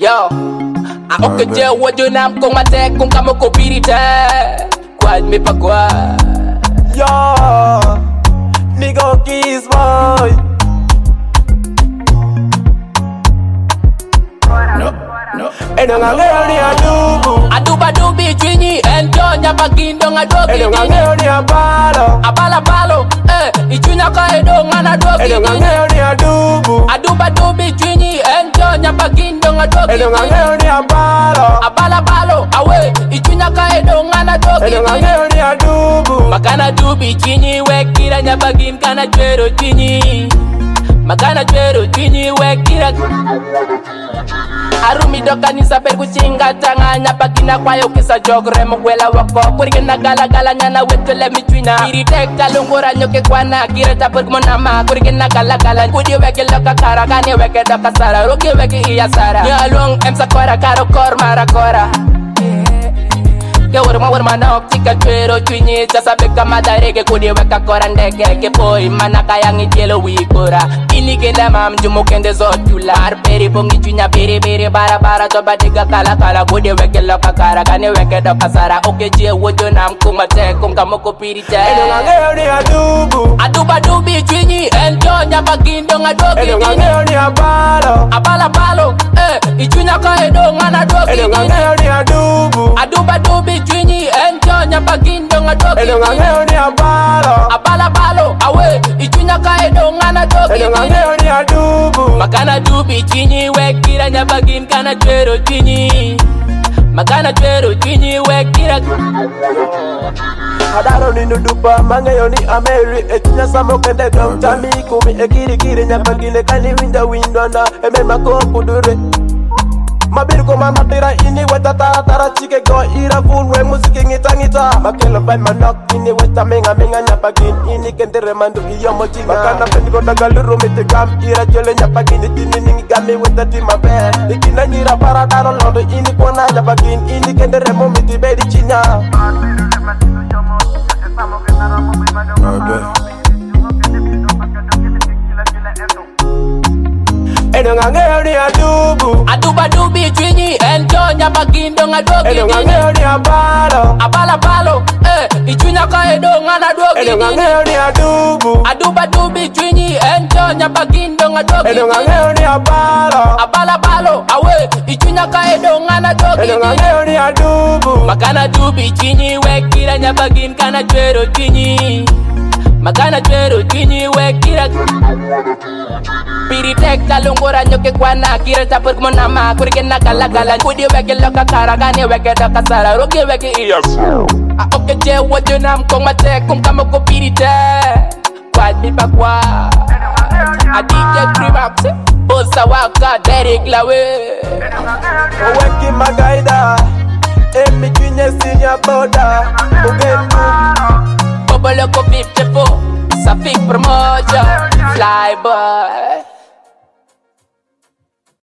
Yo, okay je wojo nam kong mate kung kamo ko pirite. Quad me pa quad. Yo, nigga kiss boy. No. Eno ngangeo ni adubu. Aduba dubi chwinyi ento nyabagindo ngadogi. Eno ngangeo ni abalo. Abala balo, ichunya ka edo ngana dogi. Eno ngangeo ni adubu. Aduba dubi chwinyi ento nyabagindo ngadogi. Eno ngangeo ni abalo. Abala balo, awe ichunya ka edo ngana dogi. Eno ngangeo ni adubu. Makana dubi chwinyi wekira nyabagin kana chwero chwinyi. Makana chwero chwinyi wekira. Arumi doka nisa per kuchinga tanganya bakina kwayo kisa jogre mkwela wako kurigena gala gala nyana wetele michwina iritekta lungura nyoke kwana kireta per monama kurigena gala gala kudi weke loka kara kani weke doka sara roki weke iya sara nyalong emsa kora karo kor mara kora ke warma na optika chwero chwinyi chasa beka madarege kudi weka kora ndege ke poi manaka yangi jelo wikora ini kenda mam jumo kende zotula arperi bongi chwinya bere bere bara bara toba diga kala kala kudi weke loka kara kani weke doka sara oke je wojo nam kumate kungamo kopirite Eno ngangeo ni adubu. aduba dubi chwinyi ento nyabagindo ngadogi Eno ngangeo ni abalo. abala balo ichunya ka edo ngana dogi Eno ngangeo ni adubu. aduba dubi chwinyi ento nyabagindo ngadogi Eno ngangeo ni abalo. abala balo awe ichunya ka edo ngana dogi Eno ngangeo ni adubu. makana dubi chwinyi wekira nyabagin kana chwero chwinyi makana chwero chwinyi wekira Adaro ni nudupa mangeyo ni ameri etinya samo kende dong tami kumi ekiri kiri nyapagile kani winda na eme mako kudure Mabir ko mama tira ini weta tara chike go ira funwe musiki ngita makelo ban manok ini weta menga nyapagin ini kendere mandu iyo mochina makana pendi ko dagaluru mite gam ira jole nyapagin ini ningi gami weta tima be ikina nyira para daro lodo ini kona nyapagin ini kendere mo miti bedi chinya Eno ngangeo ni adubu. aduba dubi chwinyi ento nyabagindo ngadogi Eno ngangeo ni abalo. abala balo ichunya ka edo ngana dogi Eno ngangeo ni adubu. aduba dubi chwinyi ento nyabagindo ngadogi Eno ngangeo ni abalo. abala balo awe ichunya ka edo ngana dogi Eno ngangeo ni adubu. makana dubi chwinyi wekira nyabagin kana chwero chwinyi makana chwero chwinyi wekira piritekta lungura nyoke kwana kireta per monama kurigena gala gala kudi weke loka kara kani weke doka sara roki weke iya oke je wojo nam kong mate kung kamo ko pirite quad mi pa quad adike primax bosa waka Derek Lawe Oweki magaida. Emi kwenye sinya boda. Ugenu. Bobolo ko 54 Safik promotion Fly boy